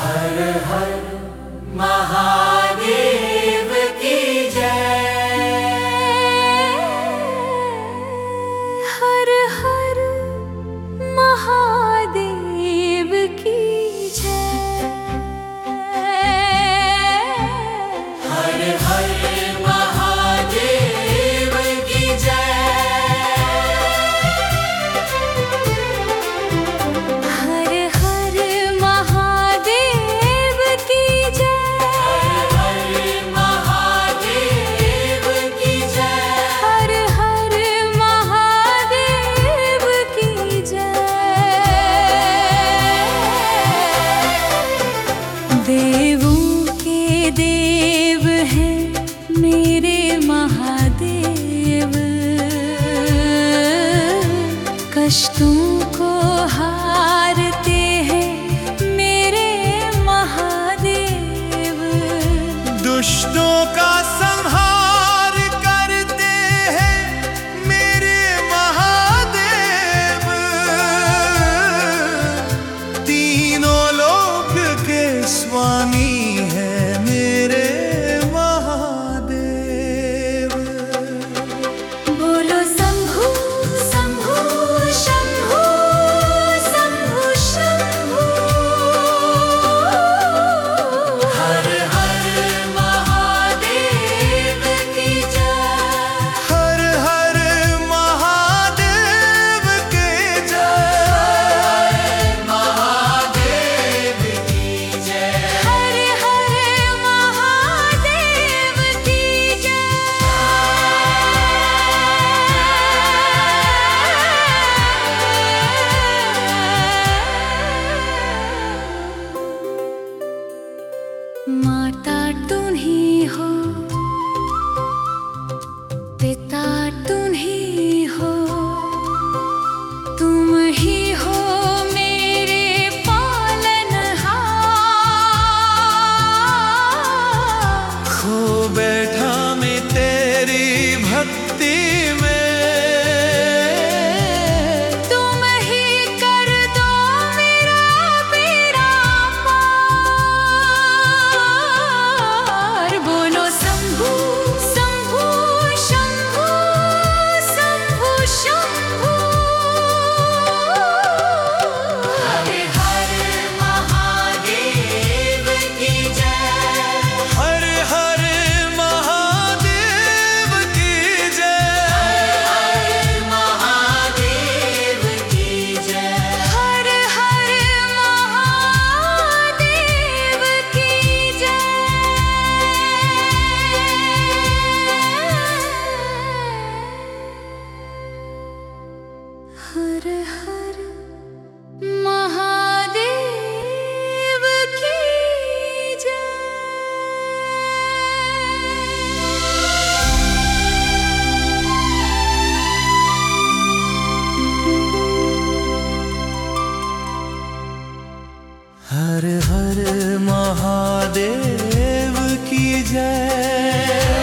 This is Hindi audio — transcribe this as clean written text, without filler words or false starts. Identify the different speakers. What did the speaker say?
Speaker 1: हर हर महादेव की जय।
Speaker 2: हर हर महादेव की जय।
Speaker 1: हर हर महादेव की जय।
Speaker 2: हर हर महादेव की जय।
Speaker 1: हर हर महादेव की
Speaker 2: हर हर महादेव की जय। देवों के देव हैं मेरे महादेव, कष्टों को हारते हैं मेरे महादेव।
Speaker 3: दुष्टों का संहार करते हैं मेरे महादेव। तीनों लोक के स्वामी हैं मेरे महादेव।
Speaker 2: बोलो शंभु शंभु शंभु शंभु शंभु।
Speaker 1: हर हर महादेव की जय।
Speaker 3: हर हर महादेव की जय।
Speaker 1: महादेव की जय।
Speaker 2: हर हर महादेव की जय। माता तुम्हीं हो, पिता तुम्हीं हो, तुम ही हो मेरे पालनहार।
Speaker 3: खो बैठा मैं तेरी भक्ति में।
Speaker 2: तुम ही कर दो मेरा बेड़ा पार। बोलो शंभु शंभु शंभु शंभु शंभु।
Speaker 1: हर हर महादेव की जय।
Speaker 3: हर हर महादेव की जय।
Speaker 1: महादेव की जय।
Speaker 2: हर हर महादेव की जय। हर हर महादेव की जय।
Speaker 3: हर हर महादेव की जय।